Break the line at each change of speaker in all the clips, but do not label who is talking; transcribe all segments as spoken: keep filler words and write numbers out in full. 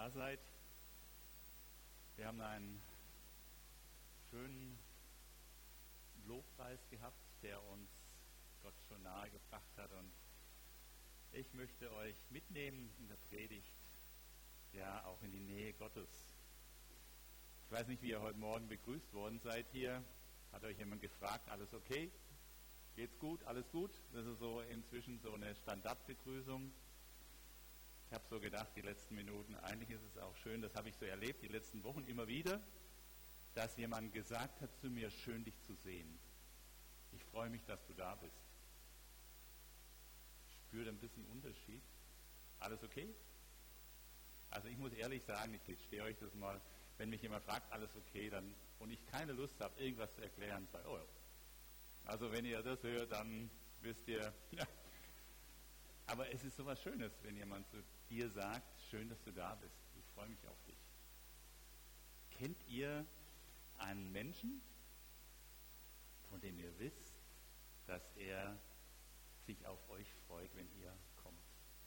da seid. Wir haben einen schönen Lobpreis gehabt, der uns Gott schon nahe gebracht hat. Und ich möchte euch mitnehmen in der Predigt, ja, auch in die Nähe Gottes. Ich weiß nicht, wie ihr heute Morgen begrüßt worden seid hier. Hat euch jemand gefragt, alles okay? Geht's gut? Alles gut? Das ist so inzwischen so eine Standardbegrüßung. Ich habe so gedacht, die letzten Minuten, eigentlich ist es auch schön, das habe ich so erlebt, die letzten Wochen immer wieder, dass jemand gesagt hat zu mir, schön dich zu sehen. Ich freue mich, dass du da bist. Spürt ein bisschen Unterschied. Alles okay? Also ich muss ehrlich sagen, ich gestehe euch das mal, wenn mich jemand fragt, alles okay, dann und ich keine Lust habe, irgendwas zu erklären, sage ich, oh ja. Also wenn ihr das hört, dann wisst ihr, ja. Aber es ist so was Schönes, wenn jemand zu dir sagt, schön, dass du da bist. Ich freue mich auf dich. Kennt ihr einen Menschen, von dem ihr wisst, dass er sich auf euch freut, wenn ihr kommt?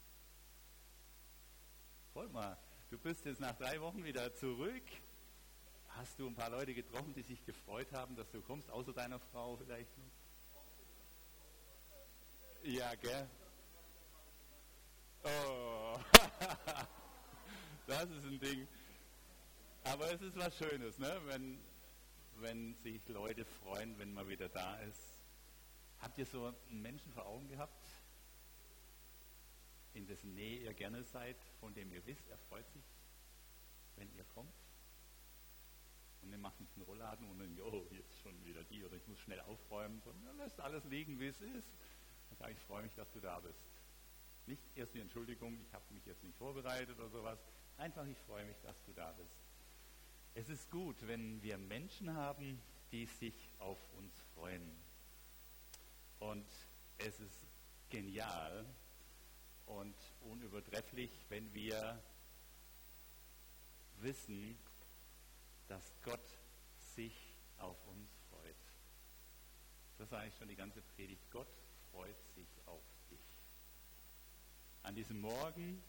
Folgt mal, du bist jetzt nach drei Wochen wieder zurück. Hast du ein paar Leute getroffen, die sich gefreut haben, dass du kommst, außer deiner Frau vielleicht noch? Ja, gell? Oh, das ist ein Ding. Aber es ist was Schönes, ne? wenn, wenn sich Leute freuen, wenn man wieder da ist. Habt ihr so einen Menschen vor Augen gehabt, in dessen Nähe ihr gerne seid, von dem ihr wisst, er freut sich, wenn ihr kommt? Und ihr macht nicht einen Rollladen und dann, oh, jetzt schon wieder die, oder ich muss schnell aufräumen, sondern ja, lässt alles liegen, wie es ist. Und sagt, ich freue mich, dass du da bist. Nicht erst die Entschuldigung, ich habe mich jetzt nicht vorbereitet oder sowas. Einfach, ich freue mich, dass du da bist. Es ist gut, wenn wir Menschen haben, die sich auf uns freuen. Und es ist genial und unübertrefflich, wenn wir wissen, dass Gott sich auf uns freut. Das ist eigentlich schon die ganze Predigt. Gott freut sich auf dich. An diesem Morgen,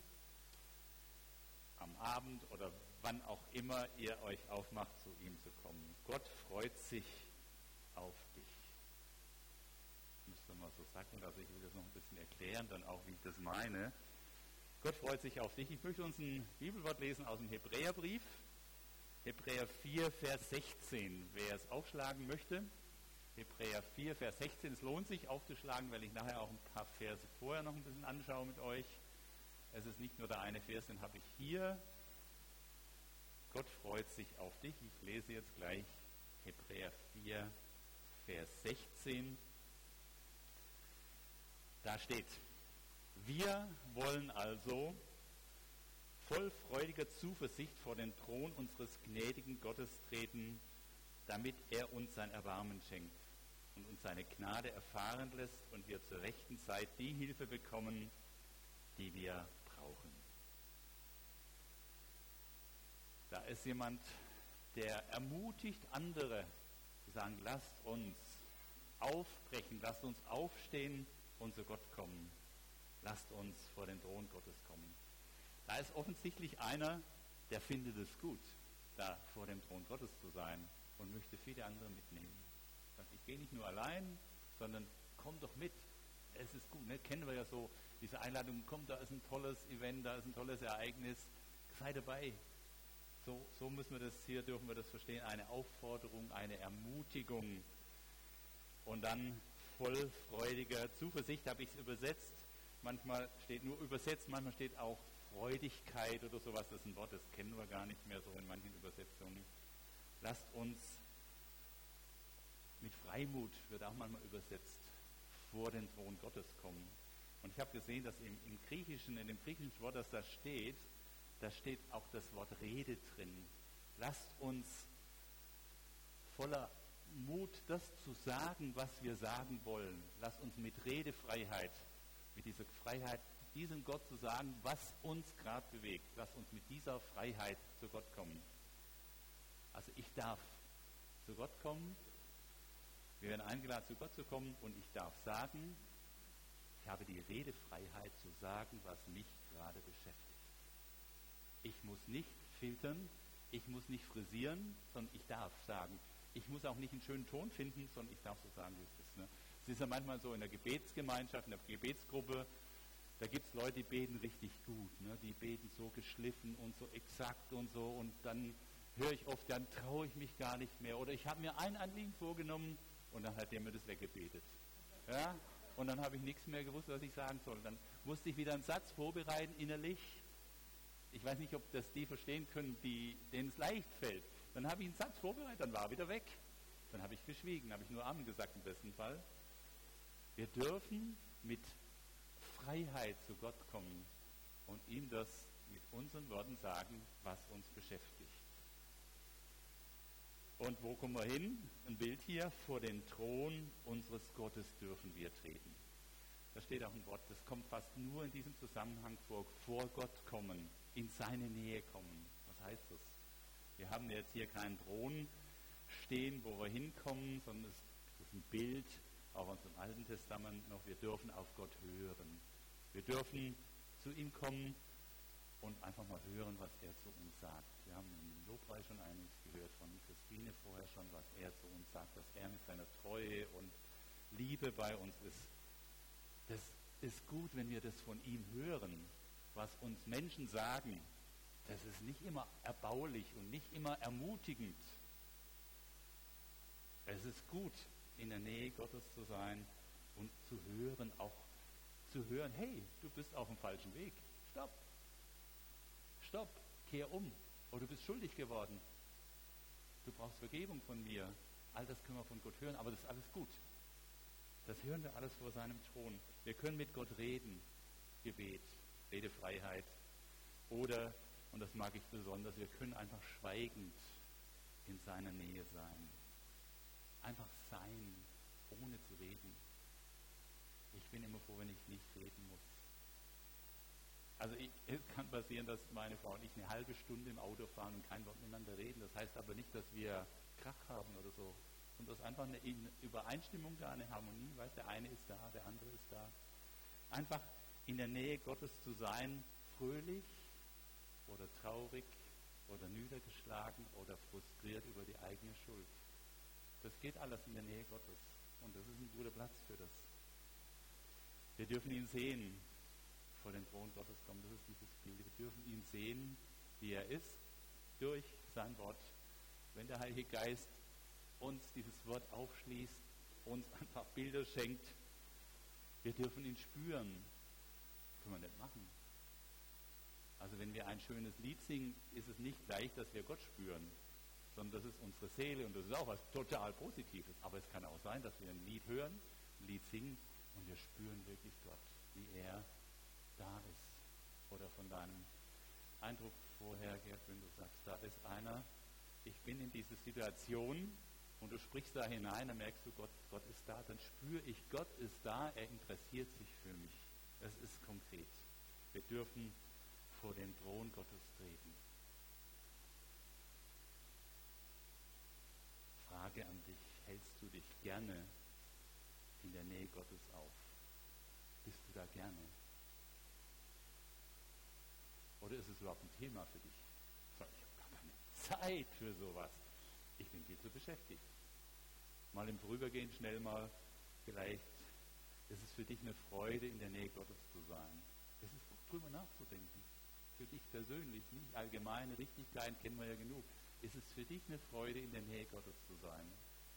am Abend oder wann auch immer ihr euch aufmacht, zu ihm zu kommen. Gott freut sich auf dich. Ich muss das mal so sagen, also ich will das noch ein bisschen erklären, dann auch, wie ich das meine. Gott freut sich auf dich. Ich möchte uns ein Bibelwort lesen aus dem Hebräerbrief. Hebräer vier, Vers sechzehn. Wer es aufschlagen möchte, Hebräer vier, Vers sechzehn. Es lohnt sich aufzuschlagen, weil ich nachher auch ein paar Verse vorher noch ein bisschen anschaue mit euch. Es ist nicht nur der eine Vers, den habe ich hier. Gott freut sich auf dich. Ich lese jetzt gleich Hebräer vier, Vers sechzehn. Da steht, wir wollen also voll freudiger Zuversicht vor den Thron unseres gnädigen Gottes treten, damit er uns sein Erbarmen schenkt und uns seine Gnade erfahren lässt und wir zur rechten Zeit die Hilfe bekommen, die wir brauchen. Da ist jemand, der ermutigt andere, zu sagen, lasst uns aufbrechen, lasst uns aufstehen und zu Gott kommen. Lasst uns vor den Thron Gottes kommen. Da ist offensichtlich einer, der findet es gut, da vor dem Thron Gottes zu sein und möchte viele andere mitnehmen. Sagt, ich gehe nicht nur allein, sondern komm doch mit. Es ist gut, ne? Kennen wir ja so diese Einladung, komm, da ist ein tolles Event, da ist ein tolles Ereignis, sei dabei. So, so müssen wir das hier, dürfen wir das verstehen, eine Aufforderung, eine Ermutigung. Und dann voll freudiger Zuversicht habe ich es übersetzt. Manchmal steht nur übersetzt, manchmal steht auch Freudigkeit oder sowas. Das ist ein Wort, das kennen wir gar nicht mehr so in manchen Übersetzungen. Lasst uns mit Freimut, wird auch manchmal übersetzt, vor den Thron Gottes kommen. Und ich habe gesehen, dass im, im Griechischen, in dem griechischen Wort, das da steht, da steht auch das Wort Rede drin. Lasst uns voller Mut, das zu sagen, was wir sagen wollen. Lasst uns mit Redefreiheit, mit dieser Freiheit, diesem Gott zu sagen, was uns gerade bewegt. Lasst uns mit dieser Freiheit zu Gott kommen. Also ich darf zu Gott kommen. Wir werden eingeladen, zu Gott zu kommen und ich darf sagen, ich habe die Redefreiheit zu sagen, was mich gerade beschäftigt. Ich muss nicht filtern, ich muss nicht frisieren, sondern ich darf sagen. Ich muss auch nicht einen schönen Ton finden, sondern ich darf so sagen, wie es ist. Ne? Es ist ja manchmal so in der Gebetsgemeinschaft, in der Gebetsgruppe, da gibt es Leute, die beten richtig gut. Ne? Die beten so geschliffen und so exakt und so. Und dann höre ich oft, dann traue ich mich gar nicht mehr. Oder ich habe mir ein Anliegen vorgenommen und dann hat der mir das weggebetet. Ja? Und dann habe ich nichts mehr gewusst, was ich sagen soll. Dann musste ich wieder einen Satz vorbereiten innerlich. Ich weiß nicht, ob das die verstehen können, die, denen es leicht fällt. Dann habe ich einen Satz vorbereitet, dann war er wieder weg. Dann habe ich geschwiegen, habe ich nur Amen gesagt im besten Fall. Wir dürfen mit Freiheit zu Gott kommen und ihm das mit unseren Worten sagen, was uns beschäftigt. Und wo kommen wir hin? Ein Bild hier, vor den Thron unseres Gottes dürfen wir treten. Da steht auch ein Wort, das kommt fast nur in diesem Zusammenhang vor, vor Gott kommen, in seine Nähe kommen. Was heißt das? Wir haben jetzt hier keinen Thron stehen, wo wir hinkommen, sondern es ist ein Bild, auch aus dem Alten Testament noch, wir dürfen auf Gott hören. Wir dürfen zu ihm kommen und einfach mal hören, was er zu uns sagt. Wir haben im Lobpreis schon einiges gehört von Christine vorher schon, was er zu uns sagt, dass er mit seiner Treue und Liebe bei uns ist. Das ist gut, wenn wir das von ihm hören, was uns Menschen sagen. Das ist nicht immer erbaulich und nicht immer ermutigend. Es ist gut, in der Nähe Gottes zu sein und zu hören, auch zu hören, hey, du bist auf dem falschen Weg. Stopp. Stopp. Kehr um. Oder du bist schuldig geworden. Du brauchst Vergebung von mir. All das können wir von Gott hören, aber das ist alles gut. Das hören wir alles vor seinem Thron. Wir können mit Gott reden. Gebet, Redefreiheit. Oder, und das mag ich besonders, wir können einfach schweigend in seiner Nähe sein. Einfach sein, ohne zu reden. Ich bin immer froh, wenn ich nicht reden muss. Also ich, es kann passieren, dass meine Frau und ich eine halbe Stunde im Auto fahren und kein Wort miteinander reden. Das heißt aber nicht, dass wir Krach haben oder so. Und dass einfach eine Übereinstimmung da, eine Harmonie, weißt, der eine ist da, der andere ist da. Einfach in der Nähe Gottes zu sein, fröhlich oder traurig oder niedergeschlagen oder frustriert über die eigene Schuld. Das geht alles in der Nähe Gottes. Und das ist ein guter Platz für das. Wir dürfen ihn sehen, vor den Thron Gottes kommen. Das ist dieses Bild. Wir dürfen ihn sehen, wie er ist, durch sein Wort. Wenn der Heilige Geist uns dieses Wort aufschließt, uns einfach Bilder schenkt, wir dürfen ihn spüren. Können wir nicht machen. Also wenn wir ein schönes Lied singen, ist es nicht gleich, dass wir Gott spüren, sondern das ist unsere Seele und das ist auch was total Positives. Aber es kann auch sein, dass wir ein Lied hören, ein Lied singen und wir spüren wirklich Gott, wie er da ist. Oder von deinem Eindruck vorher, Gerd, wenn du sagst, da ist einer, ich bin in dieser Situation und du sprichst da hinein, dann merkst du, Gott, Gott ist da, dann spüre ich, Gott ist da, er interessiert sich für mich. Das ist konkret. Wir dürfen vor den Thron Gottes treten. Frage an dich, hältst du dich gerne in der Nähe Gottes auf? Bist du da gerne? Oder ist es überhaupt ein Thema für dich? So, ich habe gar keine Zeit für sowas. Ich bin viel zu beschäftigt. Mal im Vorübergehen schnell mal, vielleicht ist es für dich eine Freude, in der Nähe Gottes zu sein. Es ist gut, drüber nachzudenken. Für dich persönlich, nicht allgemein, richtig klein, kennen wir ja genug. Ist es für dich eine Freude, in der Nähe Gottes zu sein?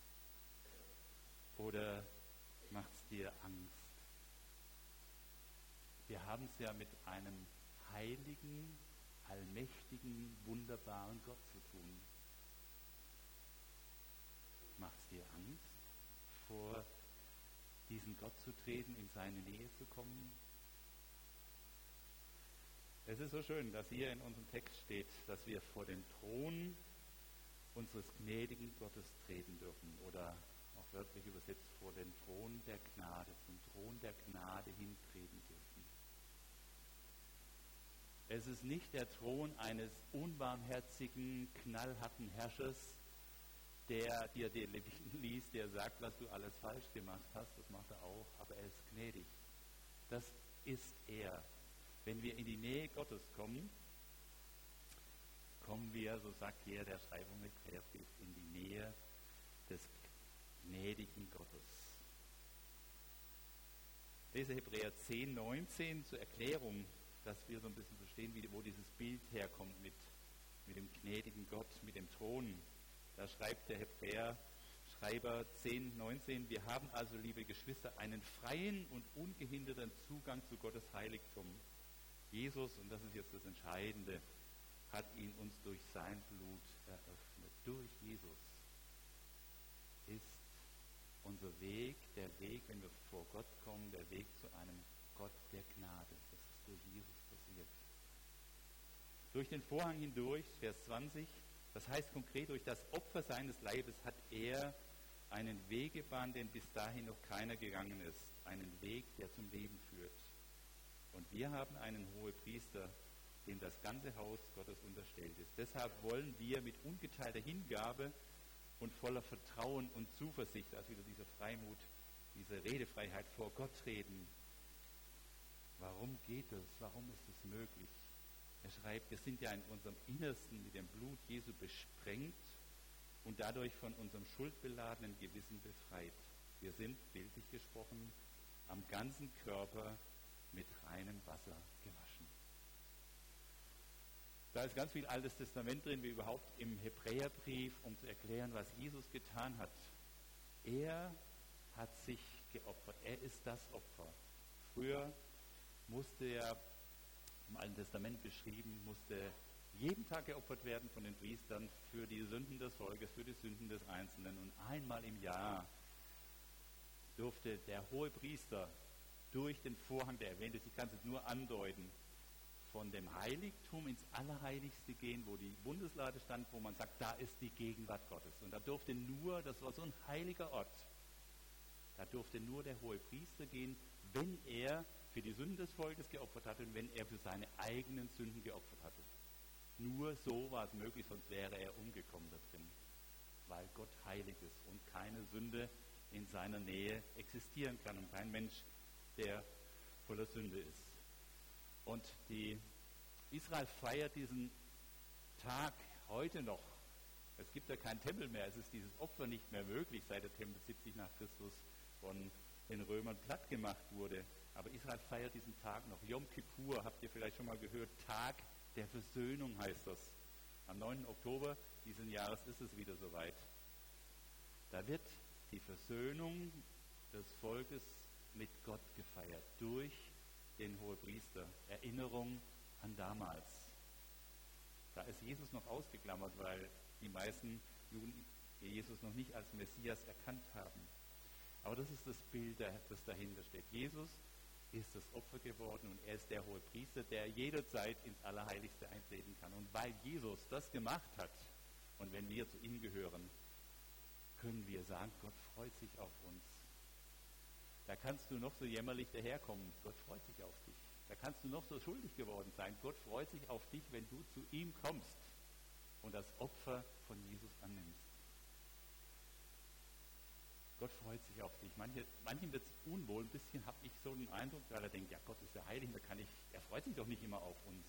Oder macht es dir Angst? Wir haben es ja mit einem heiligen, allmächtigen, wunderbaren Gott zu tun. Macht es dir Angst, vor diesen Gott zu treten, in seine Nähe zu kommen? Es ist so schön, dass hier in unserem Text steht, dass wir vor den Thron unseres gnädigen Gottes treten dürfen. Oder auch wörtlich übersetzt, vor den Thron der Gnade, zum Thron der Gnade hintreten dürfen. Es ist nicht der Thron eines unbarmherzigen, knallharten Herrschers, der dir den Leviten liest, der sagt, was du alles falsch gemacht hast, das macht er auch, aber er ist gnädig. Das ist er. Wenn wir in die Nähe Gottes kommen, Hebräer, so sagt hier der Schreiber vom Hebräerbrief, in die Nähe des gnädigen Gottes. Lese Hebräer zehn, neunzehn zur Erklärung, dass wir so ein bisschen verstehen, wie, wo dieses Bild herkommt mit, mit dem gnädigen Gott, mit dem Thron. Da schreibt der Hebräer, Schreiber zehn, neunzehn, wir haben also, liebe Geschwister, einen freien und ungehinderten Zugang zu Gottes Heiligtum. Jesus, und das ist jetzt das Entscheidende, hat ihn uns durch sein Blut eröffnet. Durch Jesus ist unser Weg, der Weg, wenn wir vor Gott kommen, der Weg zu einem Gott der Gnade. Das ist durch Jesus passiert. Durch den Vorhang hindurch, Vers zwanzig, das heißt konkret, durch das Opfer seines Leibes hat er einen Weg gebahnt, den bis dahin noch keiner gegangen ist. Einen Weg, der zum Leben führt. Und wir haben einen Hohepriester, dem das ganze Haus Gottes unterstellt ist. Deshalb wollen wir mit ungeteilter Hingabe und voller Vertrauen und Zuversicht, also wieder dieser Freimut, diese Redefreiheit vor Gott reden. Warum geht das? Warum ist es möglich? Er schreibt, wir sind ja in unserem Innersten mit dem Blut Jesu besprengt und dadurch von unserem schuldbeladenen Gewissen befreit. Wir sind, bildlich gesprochen, am ganzen Körper mit reinem Wasser gewaschen. Da ist ganz viel Altes Testament drin, wie überhaupt im Hebräerbrief, um zu erklären, was Jesus getan hat. Er hat sich geopfert. Er ist das Opfer. Früher musste er, im Alten Testament beschrieben, musste jeden Tag geopfert werden von den Priestern für die Sünden des Volkes, für die Sünden des Einzelnen. Und einmal im Jahr durfte der Hohepriester durch den Vorhang, der erwähnt ist, ich kann es jetzt nur andeuten, von dem Heiligtum ins Allerheiligste gehen, wo die Bundeslade stand, wo man sagt, da ist die Gegenwart Gottes. Und da durfte nur, das war so ein heiliger Ort, da durfte nur der Hohepriester gehen, wenn er für die Sünden des Volkes geopfert hatte und wenn er für seine eigenen Sünden geopfert hatte. Nur so war es möglich, sonst wäre er umgekommen da drin, weil Gott heilig ist und keine Sünde in seiner Nähe existieren kann und kein Mensch, der voller Sünde ist. Und die Israel feiert diesen Tag heute noch. Es gibt ja keinen Tempel mehr, es ist dieses Opfer nicht mehr möglich, seit der Tempel siebzig nach Christus von den Römern platt gemacht wurde. Aber Israel feiert diesen Tag noch. Yom Kippur, habt ihr vielleicht schon mal gehört, Tag der Versöhnung heißt das. Am neunten Oktober diesen Jahres ist es wieder soweit. Da wird die Versöhnung des Volkes mit Gott gefeiert, durch den Hohepriester. Erinnerung an damals. Da ist Jesus noch ausgeklammert, weil die meisten Juden Jesus noch nicht als Messias erkannt haben. Aber das ist das Bild, das dahinter steht. Jesus ist das Opfer geworden und er ist der Hohepriester, der jederzeit ins Allerheiligste eintreten kann. Und weil Jesus das gemacht hat und wenn wir zu ihm gehören, können wir sagen, Gott freut sich auf uns. Da kannst du noch so jämmerlich daherkommen, Gott freut sich auf dich. Da kannst du noch so schuldig geworden sein, Gott freut sich auf dich, wenn du zu ihm kommst und das Opfer von Jesus annimmst. Gott freut sich auf dich. Manche, manchen wird es unwohl, ein bisschen habe ich so den Eindruck, weil er denkt, ja Gott ist ja heilig, da kann ich, er freut sich doch nicht immer auf uns.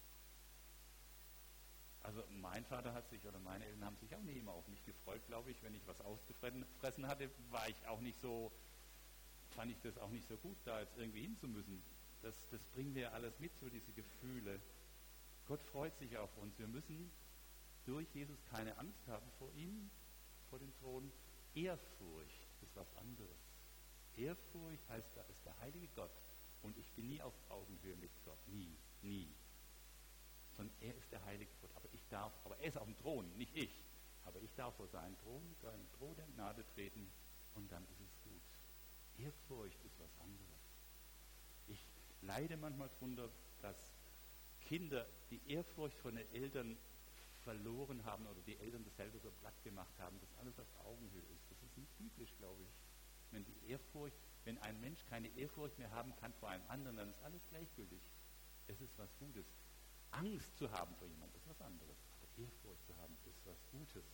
Also mein Vater hat sich, oder meine Eltern haben sich auch nicht immer auf mich gefreut, glaube ich. Wenn ich was ausgefressen hatte, war ich auch nicht so, fand ich das auch nicht so gut, da jetzt irgendwie hinzumüssen. Das, das bringen wir alles mit, so diese Gefühle. Gott freut sich auf uns. Wir müssen durch Jesus keine Angst haben vor ihm, vor dem Thron. Ehrfurcht ist was anderes. Ehrfurcht heißt, da ist der heilige Gott und ich bin nie auf Augenhöhe mit Gott. Nie, nie. Sondern er ist der heilige Gott. Aber ich darf, aber er ist auf dem Thron, nicht ich. Aber ich darf vor seinen Thron, seinen Thron der Gnade treten und dann ist es gut. Ehrfurcht ist was anderes. Ich leide manchmal darunter, dass Kinder die Ehrfurcht von den Eltern verloren haben oder die Eltern das selber so platt gemacht haben, dass alles auf Augenhöhe ist. Das ist nicht biblisch, glaube ich. Wenn die Ehrfurcht, wenn ein Mensch keine Ehrfurcht mehr haben kann vor einem anderen, dann ist alles gleichgültig. Es ist was Gutes. Angst zu haben vor jemandem ist was anderes. Aber Ehrfurcht zu haben ist was Gutes.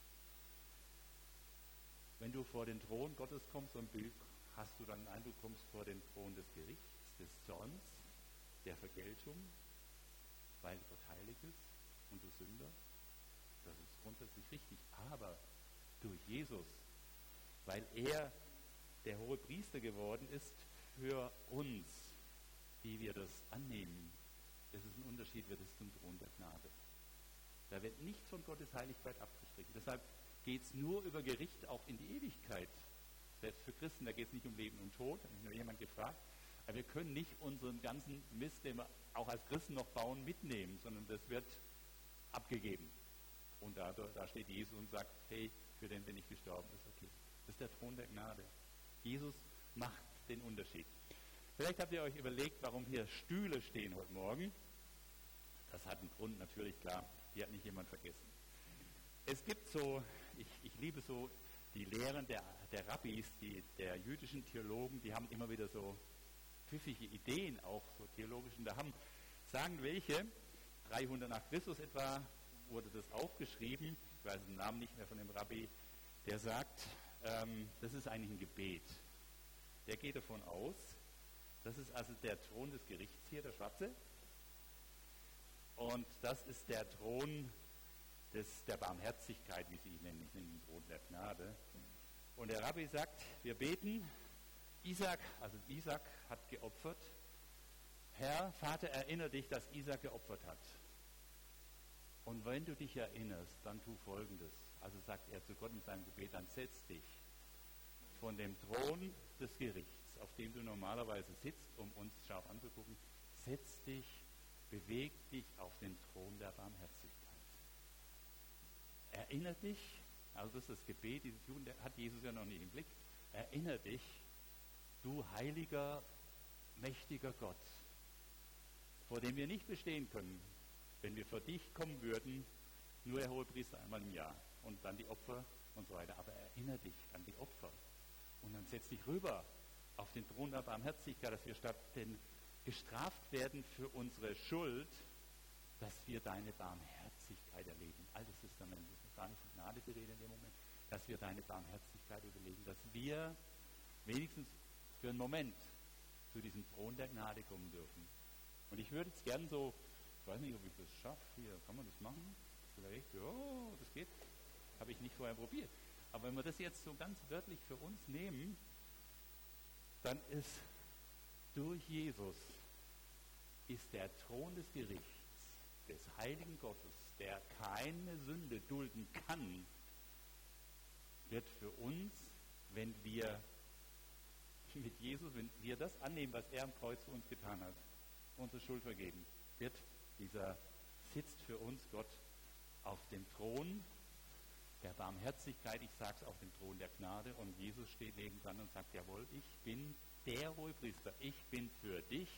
Wenn du vor den Thron Gottes kommst, so ein Bild, hast du dann den Eindruck, du kommst vor den Thron des Gerichts, des Zorns, der Vergeltung, weil Gott heilig ist und du Sünder. grundsätzlich richtig, aber durch Jesus, weil er der hohe Priester geworden ist für uns, die wir das annehmen. Das ist ein Unterschied, wird es zum Thron der Gnade. Da wird nichts von Gottes Heiligkeit abgestrichen. Deshalb geht es nur über Gericht auch in die Ewigkeit. Selbst für Christen, da geht es nicht um Leben und Tod, da hat mich nur jemand gefragt. Aber wir können nicht unseren ganzen Mist, den wir auch als Christen noch bauen, mitnehmen, sondern das wird abgegeben. Und da, da steht Jesus und sagt, hey, für den bin ich gestorben, ist okay. Das ist der Thron der Gnade. Jesus macht den Unterschied. Vielleicht habt ihr euch überlegt, warum hier Stühle stehen heute Morgen. Das hat einen Grund, natürlich, klar, die hat nicht jemand vergessen. Es gibt so, ich, ich liebe so die Lehren der, der Rabbis, die, der jüdischen Theologen, die haben immer wieder so pfiffige Ideen, auch so theologischen. Da haben, sagen welche, dreihundert nach Christus etwa wurde das aufgeschrieben, ich weiß den Namen nicht mehr von dem Rabbi, der sagt, ähm, das ist eigentlich ein Gebet. Der geht davon aus, das ist also der Thron des Gerichts hier, der schwarze, und das ist der Thron des, der Barmherzigkeit, wie sie ihn nennen, ich nenne ihn Thron der Gnade. Und der Rabbi sagt, wir beten, Isaac, also Isaac hat geopfert, Herr, Vater, erinnere dich, dass Isaac geopfert hat. Und wenn du dich erinnerst, dann tu Folgendes. Also sagt er zu Gott in seinem Gebet, dann setz dich von dem Thron des Gerichts, auf dem du normalerweise sitzt, um uns scharf anzugucken, setz dich, beweg dich auf den Thron der Barmherzigkeit. Erinnere dich, also das ist das Gebet, dieses Juden, hat Jesus ja noch nicht im Blick, erinnere dich, du heiliger, mächtiger Gott, vor dem wir nicht bestehen können, wenn wir vor dich kommen würden, nur der Hohepriester einmal im Jahr und dann die Opfer und so weiter. Aber erinnere dich an die Opfer und dann setz dich rüber auf den Thron der Barmherzigkeit, dass wir statt den gestraft werden für unsere Schuld, dass wir deine Barmherzigkeit erleben. Altes Testament, das ist gar nicht von Gnade die Rede in dem Moment, dass wir deine Barmherzigkeit überlegen, dass wir wenigstens für einen Moment zu diesem Thron der Gnade kommen dürfen. Und ich würde jetzt gern so, ich weiß nicht, ob ich das schaffe, hier, kann man das machen? Vielleicht, ja, das geht. Habe ich nicht vorher probiert. Aber wenn wir das jetzt so ganz wörtlich für uns nehmen, dann ist durch Jesus ist der Thron des Gerichts, des heiligen Gottes, der keine Sünde dulden kann, wird für uns, wenn wir mit Jesus, wenn wir das annehmen, was er am Kreuz für uns getan hat, unsere Schuld vergeben, wird dieser, sitzt für uns Gott auf dem Thron der Barmherzigkeit, ich sage es, auf dem Thron der Gnade, und Jesus steht nebendran und sagt, jawohl, ich bin der Hohepriester, ich bin für dich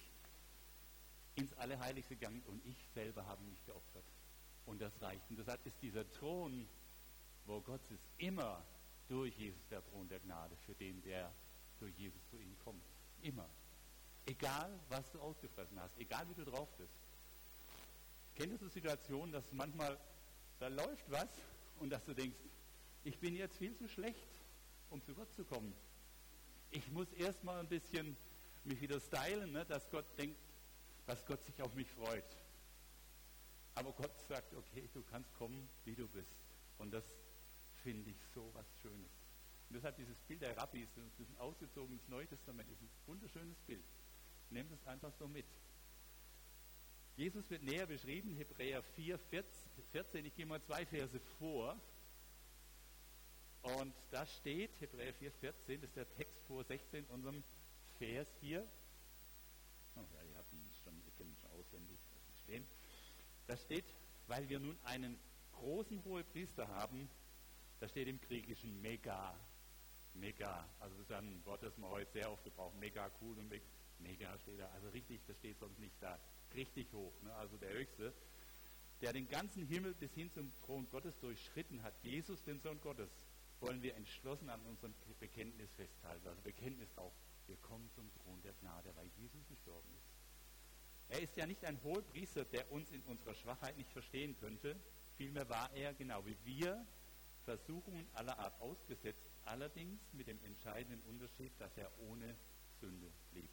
ins Allerheiligste gegangen und ich selber habe mich geopfert. Und das reicht. Und deshalb ist dieser Thron, wo Gott ist, immer durch Jesus der Thron der Gnade, für den, der durch Jesus zu ihm kommt. Immer. Egal, was du ausgefressen hast, egal wie du drauf bist. Kennst du so Situationen, dass manchmal, da läuft was und dass du denkst, ich bin jetzt viel zu schlecht, um zu Gott zu kommen. Ich muss erstmal ein bisschen mich wieder stylen, ne, dass Gott denkt, dass Gott sich auf mich freut. Aber Gott sagt, okay, du kannst kommen, wie du bist. Und das finde ich so was Schönes. Und deshalb dieses Bild der Rabbis, das ist ein ausgezogenes Neues Testament, ist ein wunderschönes Bild. Nehmt es einfach so mit. Jesus wird näher beschrieben, Hebräer vier, vierzehn, ich gehe mal zwei Verse vor. Und da steht, Hebräer vier, vierzehn, das ist der Text vor sechzehn, unserem Vers hier. Oh ja, ihr habt ihn schon, ihr kennt ihn schon auswendig, das stehen. Da steht, weil wir nun einen großen Hohepriester haben, da steht im Griechischen Mega. Mega, also das ist ein Wort, das man heute sehr oft gebraucht, mega cool und mega steht da, also richtig, das steht sonst nicht da, richtig hoch, ne? Also der Höchste, der den ganzen Himmel bis hin zum Thron Gottes durchschritten hat, Jesus, den Sohn Gottes, wollen wir entschlossen an unserem Bekenntnis festhalten, also Bekenntnis auch, wir kommen zum Thron der Gnade, weil Jesus gestorben ist. Er ist ja nicht ein Hohepriester, der uns in unserer Schwachheit nicht verstehen könnte, vielmehr war er, genau wie wir, Versuchungen aller Art ausgesetzt, allerdings mit dem entscheidenden Unterschied, dass er ohne Sünde lebt.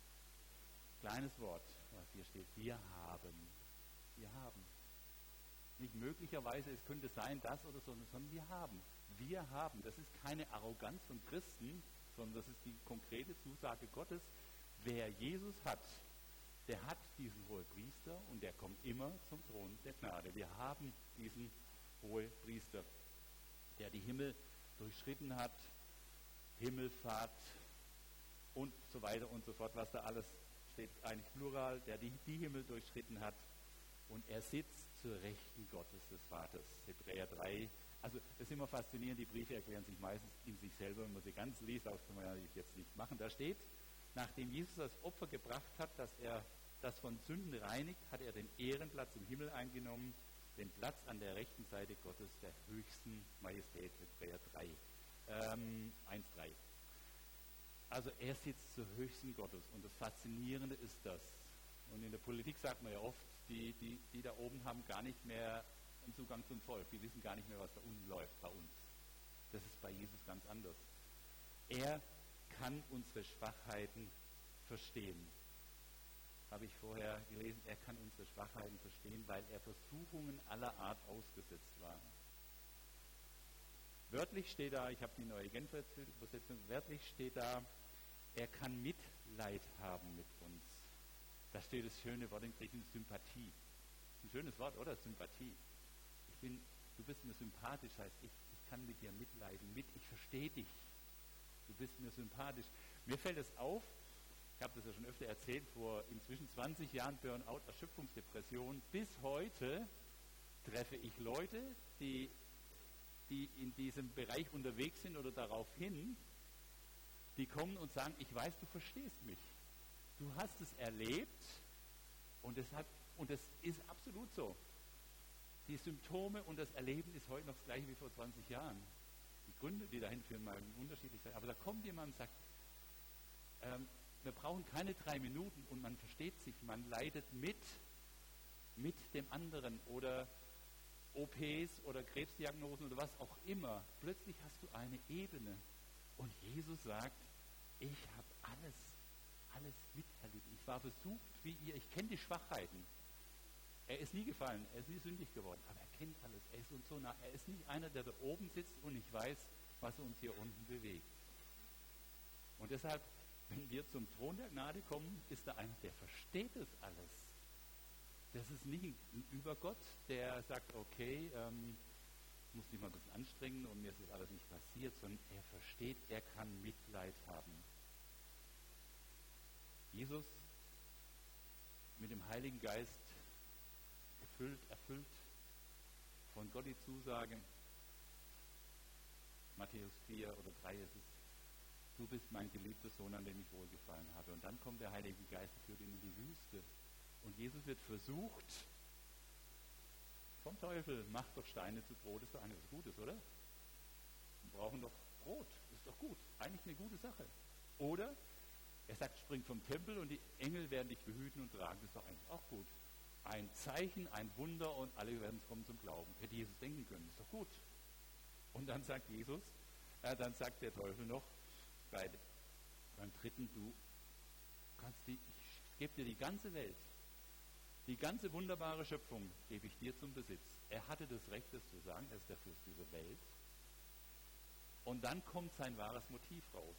Kleines Wort, was hier steht, wir haben, wir haben. möglicherweise, es könnte sein, das oder so, sondern wir haben. Wir haben. Das ist keine Arroganz von Christen, sondern das ist die konkrete Zusage Gottes. Wer Jesus hat, der hat diesen Hohepriester und der kommt immer zum Thron der Gnade. Wir haben diesen Hohepriester, der die Himmel durchschritten hat, Himmelfahrt und so weiter und so fort, was da alles steht, eigentlich plural, der die, die Himmel durchschritten hat und er sitzt zur Rechten Gottes des Vaters. Hebräer drei. Also das ist immer faszinierend, die Briefe erklären sich meistens in sich selber, wenn man sie ganz liest, das kann man ja jetzt nicht machen. Da steht, nachdem Jesus das Opfer gebracht hat, dass er das von Sünden reinigt, hat er den Ehrenplatz im Himmel eingenommen, den Platz an der rechten Seite Gottes, der höchsten Majestät, Hebräer drei, ähm, eins drei. Also er sitzt zur höchsten Gottes und das Faszinierende ist das. Und in der Politik sagt man ja oft, die, die, die da oben haben gar nicht mehr einen Zugang zum Volk, die wissen gar nicht mehr, was da unten läuft bei uns. Das ist bei Jesus ganz anders. Er kann unsere Schwachheiten verstehen. Habe ich vorher gelesen, er kann unsere Schwachheiten verstehen, weil er Versuchungen aller Art ausgesetzt war. Wörtlich steht da, ich habe die neue Genfer Übersetzung, wörtlich steht da, er kann Mitleid haben mit uns. Da steht das schöne Wort in Griechisch, Sympathie. Das ist ein schönes Wort, oder? Sympathie. Ich bin, du bist mir sympathisch, heißt ich, ich kann mit dir mitleiden, mit, ich verstehe dich. Du bist mir sympathisch. Mir fällt es auf, ich habe das ja schon öfter erzählt, vor inzwischen zwanzig Jahren Burnout, Erschöpfungsdepression. Bis heute treffe ich Leute, die, die in diesem Bereich unterwegs sind oder darauf hin, die kommen und sagen, ich weiß, du verstehst mich. Du hast es erlebt und, deshalb, und das ist absolut so. Die Symptome und das Erleben ist heute noch das gleiche wie vor zwanzig Jahren. Die Gründe, die dahin führen, mal unterschiedlich sein. Aber da kommt jemand und sagt, ähm, wir brauchen keine drei Minuten und man versteht sich, man leidet mit, mit dem anderen oder O Ps oder Krebsdiagnosen oder was auch immer. Plötzlich hast du eine Ebene und Jesus sagt, ich habe alles, alles miterlebt. Ich war versucht wie ihr, ich kenne die Schwachheiten. Er ist nie gefallen, er ist nie sündig geworden, aber er kennt alles, er ist uns so nah. Er ist nicht einer, der da oben sitzt und nicht weiß, was uns hier unten bewegt. Und deshalb, wenn wir zum Thron der Gnade kommen, ist da einer, der versteht es alles. Das ist nicht ein Übergott, der sagt, okay, ähm, ich muss mich mal ein bisschen anstrengen und mir ist das alles nicht passiert, sondern er versteht, er kann Mitleid haben. Jesus mit dem Heiligen Geist gefüllt, erfüllt, von Gott die Zusage, Matthäus vier oder drei ist es, du bist mein geliebter Sohn, an dem ich wohlgefallen habe. Und dann kommt der Heilige Geist und führt ihn in die Wüste. Und Jesus wird versucht vom Teufel, macht doch Steine zu Brot, ist doch eigentlich was Gutes, oder? Wir brauchen doch Brot, ist doch gut, eigentlich eine gute Sache. Oder er sagt, spring vom Tempel und die Engel werden dich behüten und tragen, das ist doch eigentlich auch gut. Ein Zeichen, ein Wunder und alle werden kommen zum Glauben. Hätte Jesus denken können, ist doch gut. Und dann sagt Jesus, äh, dann sagt der Teufel noch, bei, beim dritten, du kannst die, ich gebe dir die ganze Welt, die ganze wunderbare Schöpfung gebe ich dir zum Besitz. Er hatte das Recht, das zu sagen, er ist der Fürst dieser Welt. Und dann kommt sein wahres Motiv raus.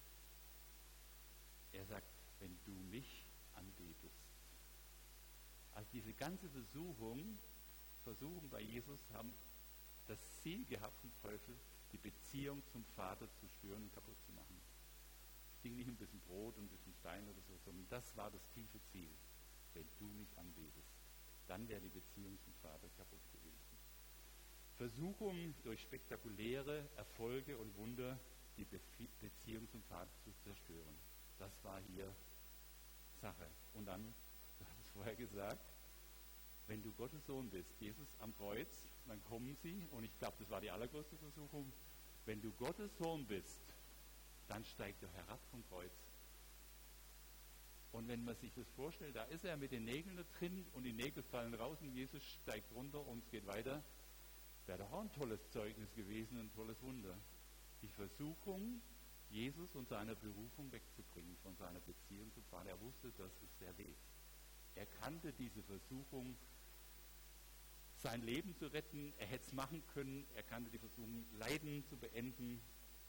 Er sagt, wenn du mich anbetest. Also diese ganze Versuchung, Versuchung bei Jesus haben das Ziel gehabt vom Teufel, die Beziehung zum Vater zu stören und kaputt zu machen. Es ging nicht um ein bisschen Brot und ein bisschen Stein oder so, sondern das war das tiefe Ziel. Wenn du mich anbetest, dann wäre die Beziehung zum Vater kaputt gewesen. Versuchung durch spektakuläre Erfolge und Wunder, die Be- Beziehung zum Vater zu zerstören. Das war hier Sache. Und dann, du hast es vorher gesagt, wenn du Gottes Sohn bist, Jesus am Kreuz, dann kommen sie, und ich glaube, das war die allergrößte Versuchung, wenn du Gottes Sohn bist, dann steigt er herab vom Kreuz. Und wenn man sich das vorstellt, da ist er mit den Nägeln da drin und die Nägel fallen raus und Jesus steigt runter und es geht weiter, wäre doch auch ein tolles Zeugnis gewesen, ein tolles Wunder. Die Versuchung, Jesus und seine Berufung wegzubringen von seiner Beziehung zum Vater. Er wusste, das ist der Weg. Er kannte diese Versuchung sein Leben zu retten. Er hätte es machen können. Er kannte die Versuchung, Leiden zu beenden.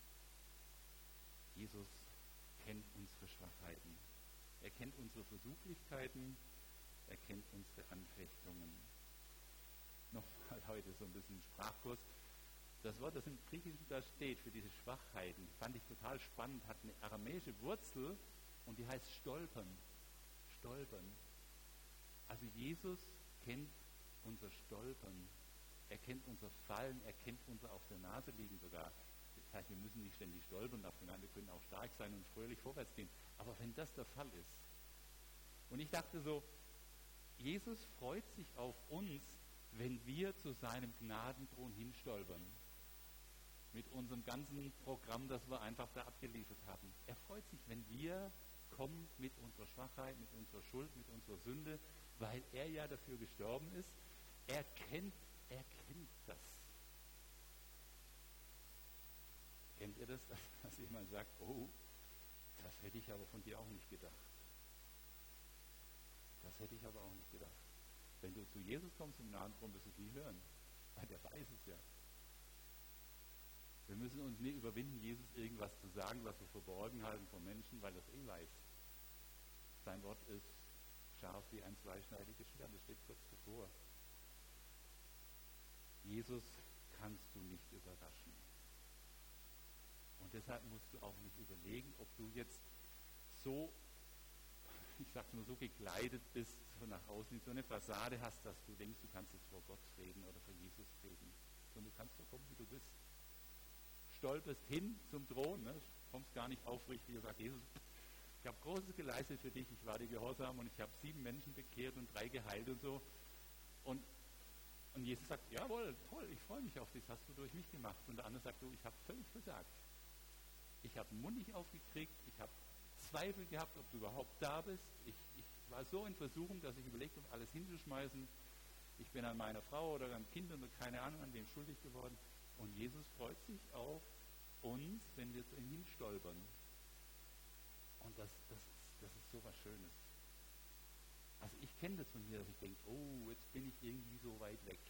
Jesus kennt unsere Schwachheiten. Er kennt unsere Versuchlichkeiten. Er kennt unsere Anfechtungen. Nochmal heute so ein bisschen Sprachkurs. Das Wort, das im Griechischen da steht, für diese Schwachheiten, fand ich total spannend, hat eine aramäische Wurzel und die heißt stolpern. Stolpern. Also Jesus kennt unser Stolpern. Er kennt unser Fallen, er kennt unser auf der Nase liegen sogar. Das heißt, wir müssen nicht ständig stolpern auf der Nase, wir können auch stark sein und fröhlich vorwärts gehen. Aber wenn das der Fall ist, und ich dachte so, Jesus freut sich auf uns, wenn wir zu seinem Gnadenthron hinstolpern. Mit unserem ganzen Programm, das wir einfach da abgeliefert haben. Er freut sich, wenn wir kommen mit unserer Schwachheit, mit unserer Schuld, mit unserer Sünde, weil er ja dafür gestorben ist. Er kennt, er kennt das. Kennt ihr das, dass jemand sagt, oh, das hätte ich aber von dir auch nicht gedacht. Das hätte ich aber auch nicht gedacht. Wenn du zu Jesus kommst im Gnadenthron, wirst du es nie hören, weil der weiß es ja. Wir müssen uns nie überwinden, Jesus irgendwas zu sagen, was wir verborgen halten vor Menschen, weil er es eh weiß. Sein Wort ist scharf wie ein zweischneidiges Schwert, das steht kurz davor. Jesus kannst du nicht überraschen. Und deshalb musst du auch nicht überlegen, ob du jetzt so, ich sag's nur, so gekleidet bist, so nach außen, so eine Fassade hast, dass du denkst, du kannst jetzt vor Gott reden oder vor Jesus reden. Sondern du kannst so kommen, wie du bist. Stolperst hin zum Thron, ne? Kommst gar nicht aufrichtig und sagst, Jesus, ich habe Großes geleistet für dich, ich war dir gehorsam und ich habe sieben Menschen bekehrt und drei geheilt und so. Und, und Jesus sagt, jawohl, toll, ich freue mich auf dich, das hast du durch mich gemacht. Und der andere sagt, du, ich habe völlig versagt. Ich habe den Mund nicht aufgekriegt, ich habe Zweifel gehabt, ob du überhaupt da bist. Ich, ich war so in Versuchung, dass ich überlegt habe, alles hinzuschmeißen. Ich bin an meiner Frau oder an Kindern oder keine Ahnung, an wem schuldig geworden. Und Jesus freut sich auf uns, wenn wir zu ihm hinstolpern. Und das, das, ist, das ist so was Schönes. Also ich kenne das von mir, dass ich denke, oh, jetzt bin ich irgendwie so weit weg.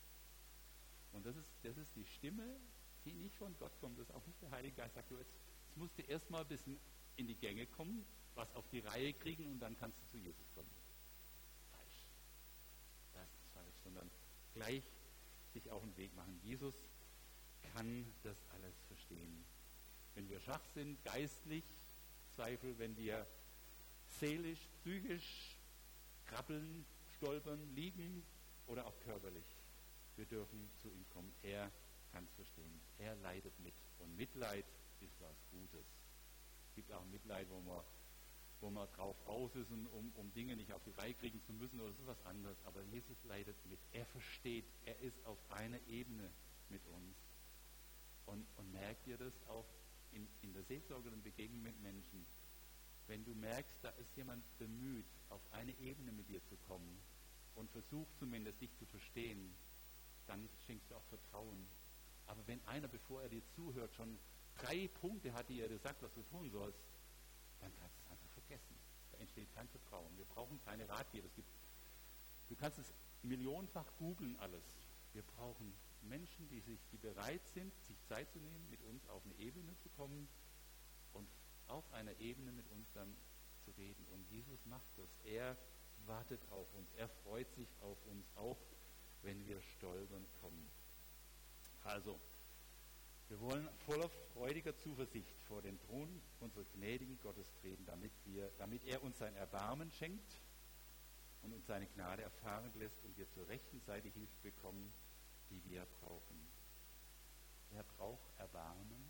Und das ist, das ist die Stimme, die nicht von Gott kommt. Das ist auch nicht der Heilige Geist, sagt, du, jetzt, jetzt musst du erstmal ein bisschen in die Gänge kommen, was auf die Reihe kriegen und dann kannst du zu Jesus kommen. Falsch. Das ist falsch, sondern gleich sich auf den Weg machen. Jesus kann das alles verstehen. Wenn wir schwach sind, geistlich, Zweifel, wenn wir seelisch, psychisch krabbeln, stolpern, liegen oder auch körperlich. Wir dürfen zu ihm kommen. Er kann es verstehen. Er leidet mit. Und Mitleid ist was Gutes. Es gibt auch Mitleid, wo man, wo man drauf aus ist, und um, um Dinge nicht auf die Reihe kriegen zu müssen oder so was anderes. Aber Jesus leidet mit. Er versteht. Er ist auf einer Ebene mit uns. Und, und merkt ihr das auch in, in der Seelsorge und Begegnung mit Menschen? Wenn du merkst, da ist jemand bemüht, auf eine Ebene mit dir zu kommen und versucht zumindest, dich zu verstehen, dann schenkst du auch Vertrauen. Aber wenn einer, bevor er dir zuhört, schon drei Punkte hat, die er dir sagt, was du tun sollst, dann kannst du es einfach vergessen. Da entsteht kein Vertrauen. Wir brauchen keine Ratgeber. Es gibt, du kannst es millionenfach googeln alles. Wir brauchen Menschen, die, sich, die bereit sind, sich Zeit zu nehmen, mit uns auf eine Ebene zu kommen und auf einer Ebene mit uns dann zu reden. Und Jesus macht das. Er wartet auf uns. Er freut sich auf uns, auch wenn wir stolpern kommen. Also, wir wollen voller freudiger Zuversicht vor den Thron unseres gnädigen Gottes treten, damit, wir, damit er uns sein Erbarmen schenkt und uns seine Gnade erfahren lässt und wir zur rechten Seite Hilfe bekommen, die wir brauchen. Wer braucht Erbarmen?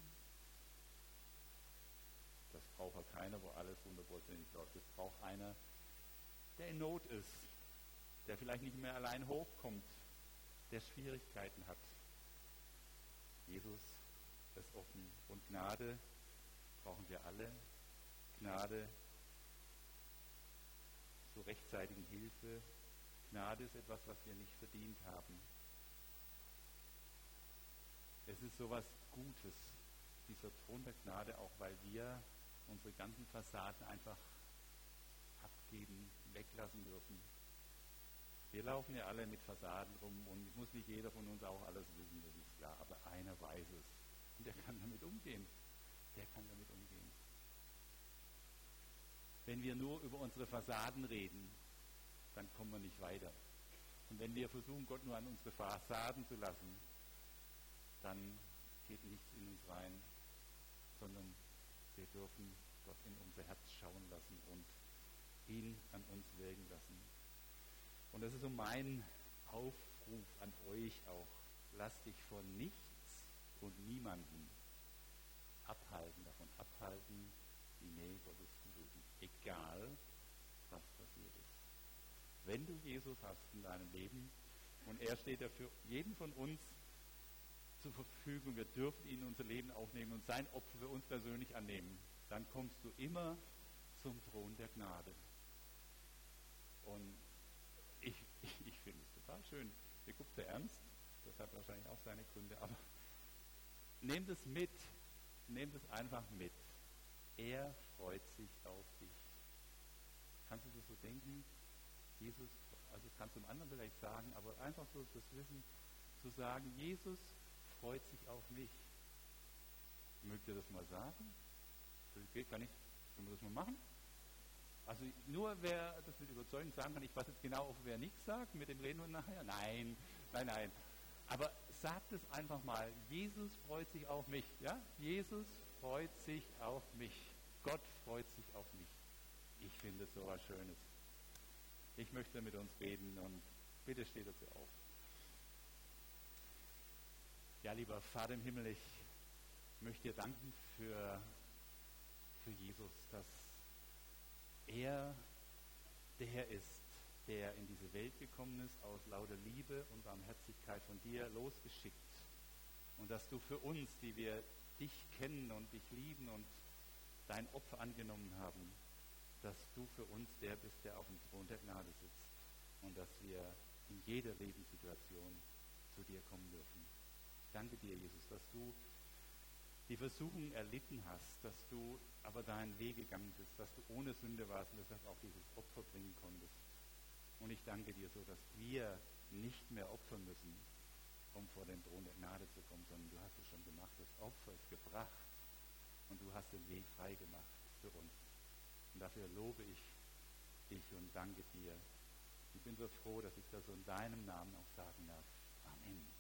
Das braucht ja keiner, wo alles hundertprozentig läuft. Das braucht einer, der in Not ist, der vielleicht nicht mehr allein hochkommt, der Schwierigkeiten hat. Jesus ist offen. Und Gnade brauchen wir alle. Gnade zur rechtzeitigen Hilfe. Gnade ist etwas, was wir nicht verdient haben. Es ist sowas Gutes, dieser Thron der Gnade, auch weil wir unsere ganzen Fassaden einfach abgeben, weglassen dürfen. Wir laufen ja alle mit Fassaden rum und es muss nicht jeder von uns auch alles wissen, das ist klar. Aber einer weiß es und der kann damit umgehen. Der kann damit umgehen. Wenn wir nur über unsere Fassaden reden, dann kommen wir nicht weiter. Und wenn wir versuchen, Gott nur an unsere Fassaden zu lassen, dann geht nichts in uns rein, sondern wir dürfen Gott in unser Herz schauen lassen und ihn an uns wirken lassen. Und das ist so mein Aufruf an euch auch. Lasst dich von nichts und niemanden abhalten, davon abhalten, die Nähe Gottes zu suchen. Egal, was passiert ist. Wenn du Jesus hast in deinem Leben und er steht ja für jeden von uns zur Verfügung, wir dürfen ihn in unser Leben aufnehmen und sein Opfer für uns persönlich annehmen, dann kommst du immer zum Thron der Gnade. Und ich, ich, ich finde es total schön. Ihr guckt sehr ernst, das hat wahrscheinlich auch seine Gründe, aber nehmt es mit, nehmt es einfach mit. Er freut sich auf dich. Kannst du das so denken? Jesus, also das kannst du dem anderen vielleicht sagen, aber einfach so das Wissen zu sagen, Jesus freut sich auf mich. Mögt ihr das mal sagen? Geht gar nicht. Können wir das mal machen? Also nur wer das mit Überzeugung sagen kann, ich weiß jetzt genau, ob wer nichts sagt, mit dem reden wir nachher. Nein, nein, nein. Aber sagt es einfach mal, Jesus freut sich auf mich. Ja? Jesus freut sich auf mich. Gott freut sich auf mich. Ich finde es so was Schönes. Ich möchte mit uns beten und bitte steht dazu auf. Ja, lieber Vater im Himmel, ich möchte dir danken für, für Jesus, dass er der Herr ist, der in diese Welt gekommen ist, aus lauter Liebe und Barmherzigkeit von dir losgeschickt. Und dass du für uns, die wir dich kennen und dich lieben und dein Opfer angenommen haben, dass du für uns der bist, der auf dem Thron der Gnade sitzt. Und dass wir in jeder Lebenssituation zu dir kommen dürfen. Ich danke dir, Jesus, dass du die Versuchung erlitten hast, dass du aber deinen Weg gegangen bist, dass du ohne Sünde warst und deshalb auch dieses Opfer bringen konntest. Und ich danke dir so, dass wir nicht mehr opfern müssen, um vor den Thron der Gnade zu kommen, sondern du hast es schon gemacht, das Opfer ist gebracht und du hast den Weg frei gemacht für uns. Und dafür lobe ich dich und danke dir. Ich bin so froh, dass ich das so in deinem Namen auch sagen darf. Amen.